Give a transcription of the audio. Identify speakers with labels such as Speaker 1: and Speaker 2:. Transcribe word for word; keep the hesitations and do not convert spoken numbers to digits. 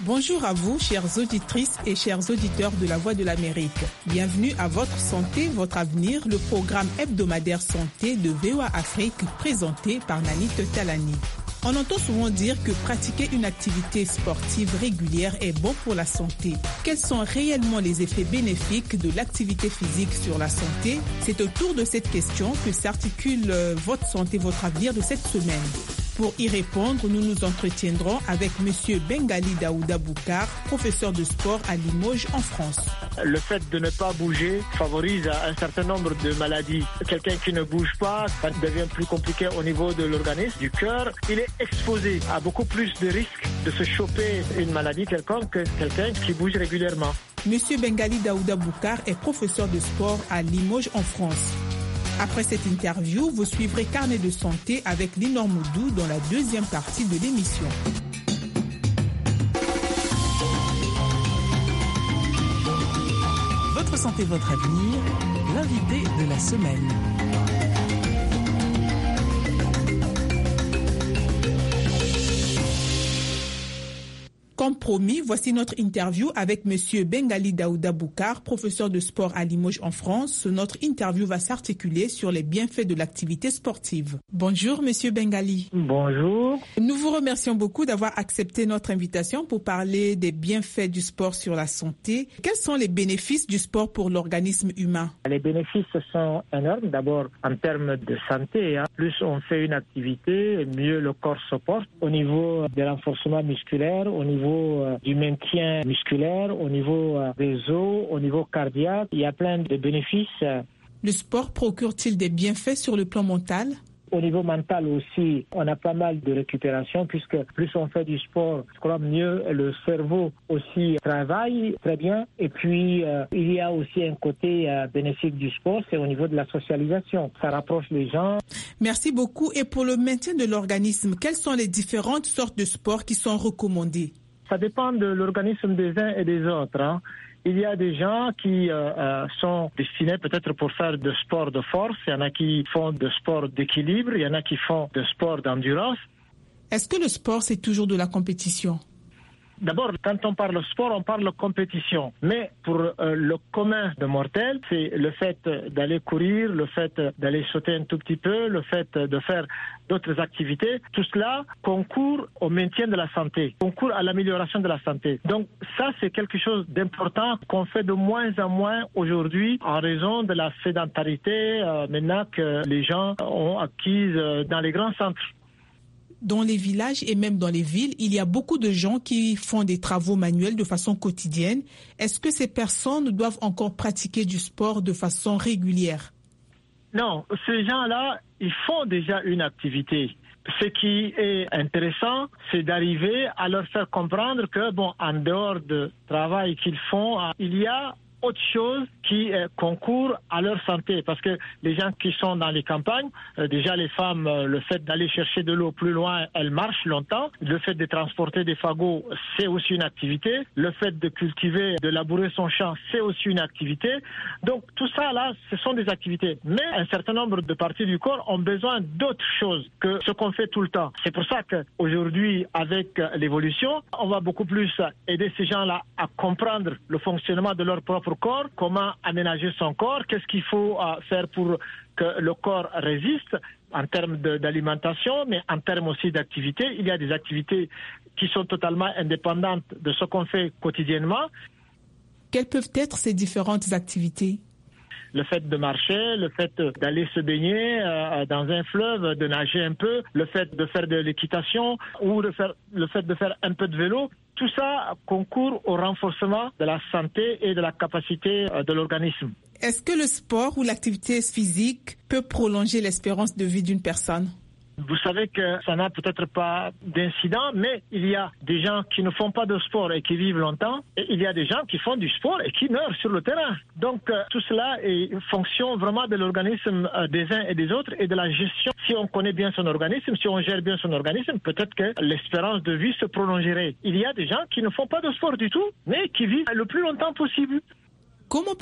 Speaker 1: Bonjour à vous, chères auditrices et chers auditeurs de La Voix de l'Amérique. Bienvenue à Votre Santé, Votre Avenir, le programme hebdomadaire santé de V O A Afrique présenté par Nanit Talani. On entend souvent dire que pratiquer une activité sportive régulière est bon pour la santé. Quels sont réellement les effets bénéfiques de l'activité physique sur la santé? C'est autour de cette question que s'articule Votre Santé, Votre Avenir de cette semaine. Pour y répondre, nous nous entretiendrons avec M. Bengali Daouda Boukar, professeur de sport à Limoges en France.
Speaker 2: Le fait de ne pas bouger favorise un certain nombre de maladies. Quelqu'un qui ne bouge pas, ça devient plus compliqué au niveau de l'organisme, du cœur. Il est exposé à beaucoup plus de risques de se choper une maladie quelconque que quelqu'un qui bouge régulièrement.
Speaker 1: M. Bengali Daouda Boukar est professeur de sport à Limoges en France. Après cette interview, vous suivrez Carnet de santé avec Linor Moudou dans la deuxième partie de l'émission.
Speaker 3: Votre santé, votre avenir, l'invité de la semaine.
Speaker 1: Comme promis, voici notre interview avec M. Bengali Daouda Boukar, professeur de sport à Limoges en France. Notre interview va s'articuler sur les bienfaits de l'activité sportive. Bonjour M. Bengali.
Speaker 2: Bonjour.
Speaker 1: Nous vous remercions beaucoup d'avoir accepté notre invitation pour parler des bienfaits du sport sur la santé. Quels sont les bénéfices du sport pour l'organisme humain?
Speaker 2: Les bénéfices sont énormes. D'abord, en termes de santé, hein. Plus on fait une activité, mieux le corps se porte. Au niveau de renforcement musculaire, au niveau du maintien musculaire, au niveau des os, au niveau cardiaque, il y a plein de bénéfices.
Speaker 1: Le sport procure-t-il des bienfaits sur le plan mental?
Speaker 2: Au niveau mental aussi, on a pas mal de récupération puisque plus on fait du sport, je crois mieux le cerveau aussi travaille très bien. Et puis, euh, il y a aussi un côté euh, bénéfique du sport, c'est au niveau de la socialisation. Ça rapproche les gens.
Speaker 1: Merci beaucoup. Et pour le maintien de l'organisme, quelles sont les différentes sortes de sports qui sont recommandées?
Speaker 2: Ça dépend de l'organisme des uns et des autres, hein. Il y a des gens qui euh, euh, sont destinés peut-être pour faire de sport de force, il y en a qui font de sport d'équilibre, il y en a qui font de sport d'endurance.
Speaker 1: Est-ce que le sport, c'est toujours de la compétition?
Speaker 2: D'abord, quand on parle sport, on parle compétition. Mais pour euh, le commun de mortels, c'est le fait d'aller courir, le fait d'aller sauter un tout petit peu, le fait de faire d'autres activités. Tout cela concourt au maintien de la santé, concourt à l'amélioration de la santé. Donc ça, c'est quelque chose d'important qu'on fait de moins en moins aujourd'hui en raison de la sédentarité euh, maintenant que les gens ont acquise euh, dans les grands centres.
Speaker 1: Dans les villages et même dans les villes, il y a beaucoup de gens qui font des travaux manuels de façon quotidienne. Est-ce que ces personnes doivent encore pratiquer du sport de façon régulière?
Speaker 2: Non, ces gens-là, ils font déjà une activité. Ce qui est intéressant, c'est d'arriver à leur faire comprendre que, bon, en dehors du travail qu'ils font, il y a autre chose qui euh, concourt à leur santé, parce que les gens qui sont dans les campagnes, euh, déjà les femmes, euh, le fait d'aller chercher de l'eau plus loin, elles marchent longtemps. Le fait de transporter des fagots, c'est aussi une activité. Le fait de cultiver, de labourer son champ, c'est aussi une activité. Donc tout ça là, ce sont des activités. Mais un certain nombre de parties du corps ont besoin d'autres choses que ce qu'on fait tout le temps. C'est pour ça qu'aujourd'hui, avec l'évolution, on va beaucoup plus aider ces gens-là à comprendre le fonctionnement de leur propre corps, comment aménager son corps, qu'est-ce qu'il faut euh, faire pour que le corps résiste en termes de, d'alimentation, mais en termes aussi d'activité. Il y a des activités qui sont totalement indépendantes de ce qu'on fait quotidiennement.
Speaker 1: Quelles peuvent être ces différentes activités?
Speaker 2: Le fait de marcher, le fait d'aller se baigner euh, dans un fleuve, de nager un peu, le fait de faire de l'équitation ou de faire, le fait de faire un peu de vélo. Tout ça concourt au renforcement de la santé et de la capacité de l'organisme.
Speaker 1: Est-ce que le sport ou l'activité physique peut prolonger l'espérance de vie d'une personne?
Speaker 2: Vous savez que ça n'a peut-être pas d'incident, mais il y a des gens qui ne font pas de sport et qui vivent longtemps, et il y a des gens qui font du sport et qui meurent sur le terrain. Donc euh, tout cela est fonction vraiment de l'organisme euh, des uns et des autres et de la gestion. Si on connaît bien son organisme, si on gère bien son organisme, peut-être que l'espérance de vie se prolongerait. Il y a des gens qui ne font pas de sport du tout, mais qui vivent le plus longtemps possible.
Speaker 1: Comment